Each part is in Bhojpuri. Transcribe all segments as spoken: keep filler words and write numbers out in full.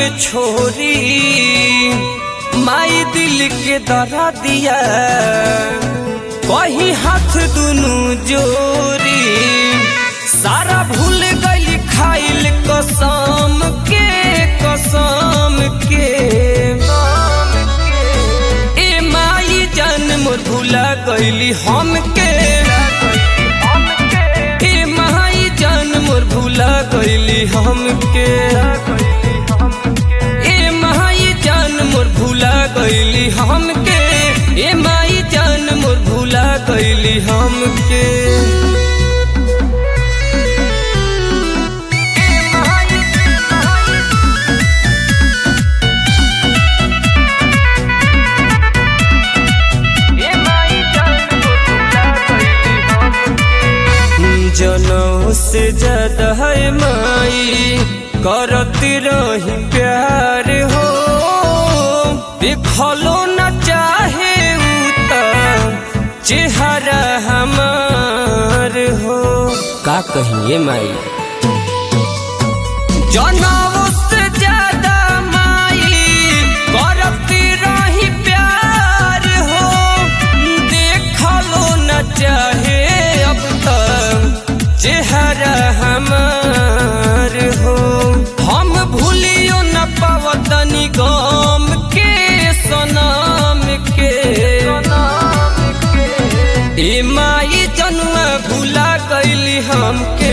छोरी माई दिल के दरा दिया कहीं हाथ दुनु जोरी सारा भूल गई खाइल कसम के कसम के ए माई जान मोर भूला गईली हमके ए माई जान मोर भूला गईली हमके ए माई जान मोर भूला गईली हमके ए माई जान मोर भूला गईली हमके जनों से ज्यादा है माई करती रही प्यार हो देखलो न चाहे उतर चेहरा हमार हो का कहिए माई जनों से ज्यादा माई करती रही प्यार हो देखलो न चाहे अब तक चेहरा हमार हो हम भूलियो न पावतनी गम के सनम के ए माई जनुआ भूला गईली हमके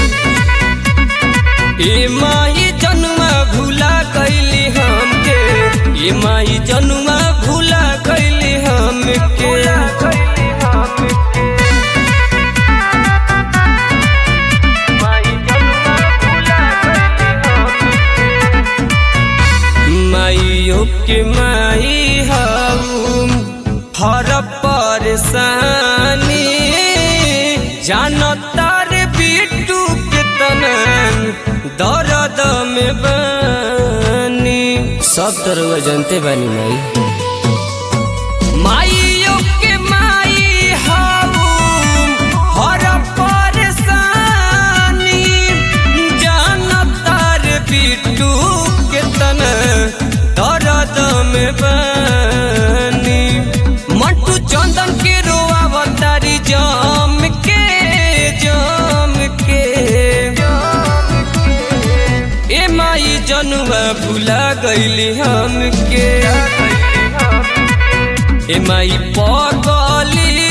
ए माई जनुआ भूला गईली हमके ए माई जनुआ भूला गईली हमके के माई हाउ हर परेशानी जानतार बिट्टू के तनन दर्द में बनी सब तरह जानते बानी माई माई के माई हाउ हर परेशानी जानतार बिट्टू के तनन दर्द में बनी मंटू चंदन के रोआवतारी जाम के जाम के ए माई जनुआ भूला गईली हमके ए माई पगली